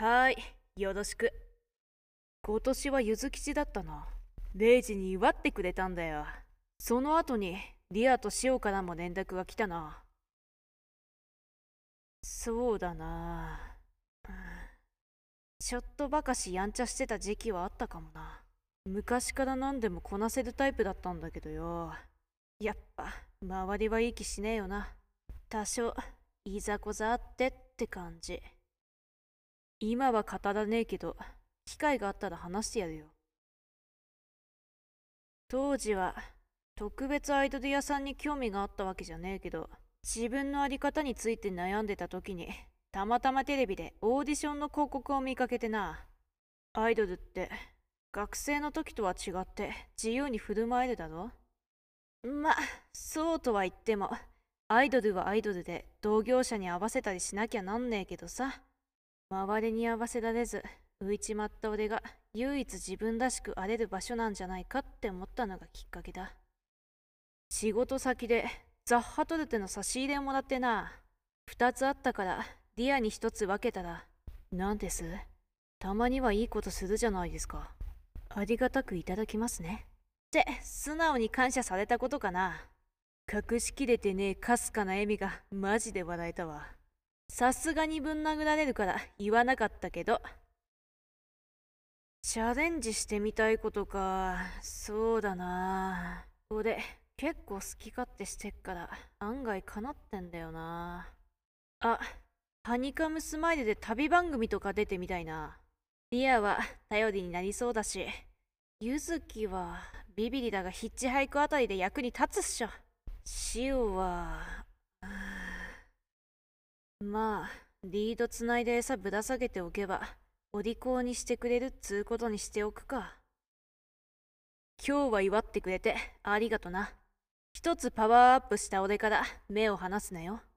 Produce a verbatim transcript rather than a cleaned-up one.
はーい、よろしく。今年はゆず吉だったな。レイジに祝ってくれたんだよ。その後にリアとシオからも連絡が来たな。そうだな、うん、ちょっとばかしやんちゃしてた時期はあったかもな。昔から何でもこなせるタイプだったんだけどよ。やっぱ周りはいい気しねえよな。多少いざこざあってって感じ。今は語らねえけど、機会があったら話してやるよ。当時は特別アイドル屋さんに興味があったわけじゃねえけど、自分の在り方について悩んでた時にたまたまテレビでオーディションの広告を見かけてな。アイドルって学生の時とは違って自由に振る舞えるだろ。ま、そうとは言ってもアイドルはアイドルで同業者に合わせたりしなきゃなんねえけどさ。周りに合わせられず浮いちまった俺が唯一自分らしく荒れる場所なんじゃないかって思ったのがきっかけだ。仕事先でザッハトルテの差し入れをもらってな。二つあったからディアに一つ分けたら、なんです、たまにはいいことするじゃないですか。ありがたくいただきますねって素直に感謝されたことかな。隠しきれてねえかすかな笑みがマジで笑えたわ。さすがにぶん殴られるから言わなかったけど。チャレンジしてみたいことか。そうだな、俺結構好き勝手してっから案外かなってんだよな。あ、ハニカムスマイルで旅番組とか出てみたいな。リアは頼りになりそうだし、ユズキはビビリだがヒッチハイクあたりで役に立つっしょ。シオはまあリードつないで餌ぶら下げておけばお利口にしてくれるっつうことにしておくか。今日は祝ってくれてありがとな。一つパワーアップした俺から目を離すなよ。